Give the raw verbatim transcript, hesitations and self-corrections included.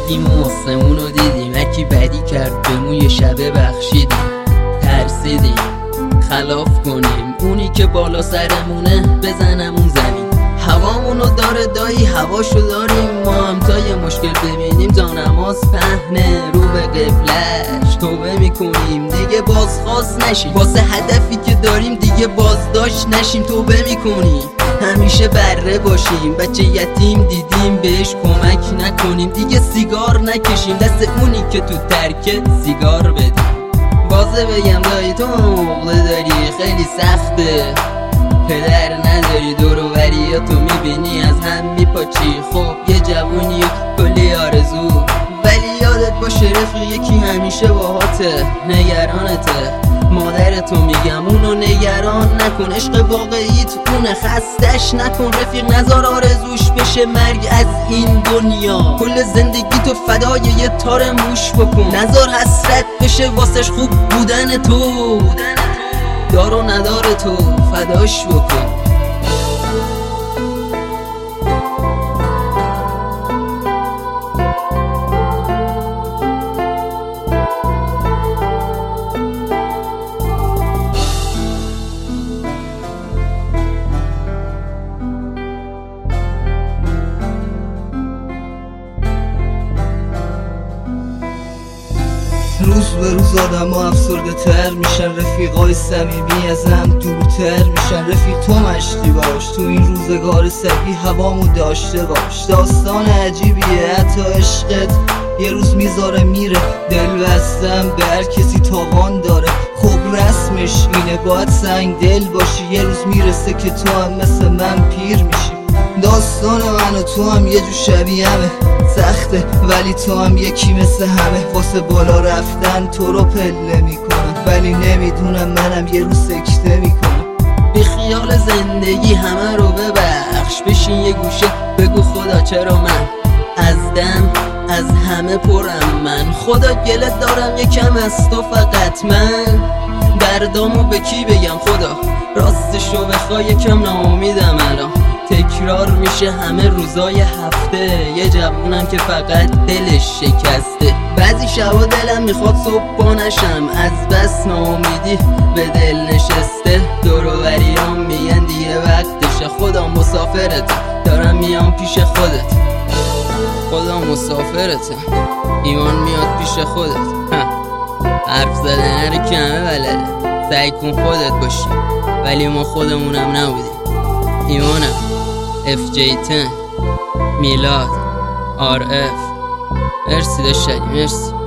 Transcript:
رفتیم و آسمون رو دیدیم، هرکی بدی کرد بهمون یه شبه بخشیدیم. ترسیدیم خلاف کنیم اونی که بالا سرمونه بزنم اون زمین. هوامونو داره دایی هواشو داریم، ما هم تا یه مشکل ببینیم تا نماز پهنه رو به قبلش توبه میکنیم دیگه بازخواست نشیم. واسه هدفی که داریم دیگه بازداشت نشیم. توبه میکنیم همیشه بره باشیم، بچه یتیم دیدیم بهش کمک نکنیم. دیگه سیگار نکشیم دست اونی که تو ترکه سیگار بدیم. بازه بگم دایی تو عقده داری خیلی سخته، پدر نداری دور و بریاتو میبینی از هم میپاچی. خب یه جوونی کلی آرزو، ولی یادت باشه رفیق یکی همیشه باهاته نگرانته. مادرتو میگم اونو نگران نکن، عشق واقعیت اونه خستش نکن. رفیق نزار آرزوش بشه مرگ از این دنیا، کل زندگی تو فدای یه تار موش بکن. نزار حسرت بشه واسش خوب بودن تو، دار و ندار تو فداش بکن. روز به روز آدم ها افسرده تر میشن، رفیقای صمیمی از هم دورتر میشن. رفیق تو مشتی باش تو این روزگار سگی هوامو داشته باش. داستان عجیبیه حتی عشقت یه روز میذاره میره، دل بستم به هر کسی تاوان داره. خب رسمش اینه باید سنگ دل باشی، یه روز میرسه که تو هم مثل من پیر میشی. داستان من و تو هم یه جو شبیه همه، سخته ولی تو هم یکی مثل همه. واسه بالا رفتن تو رو پله میکنم، ولی نمیدونم منم یه روز سکته میکنم. بی خیال زندگی همه رو ببخش، بشین یه گوشه بگو خدا چرا من از دم از همه پرم. من خدا گلت دارم یکم از تو فقط، من دردامو به کی بگم خدا راستشو بخوای یکم ناامیدم الان. تکرار میشه همه روزای هفته، یه جوونم که فقط دلش شکسته. بعضی شبا دلم میخواد صبح پا نشم، از بس ناامیدی به دل نشسته. دور و بریام میگن دیگه وقتشه، خدا مسافرتم دارم میام پیش خودت. خدا مسافرتم ایمان میاد پیش خودت. حرف زدن رو که همه بلده، سعی کن خودت باشی ولی ما خودمونم نبودیم. ایمانم اف جی ده میلاد آر اف. مرسی داشتنی مرسی.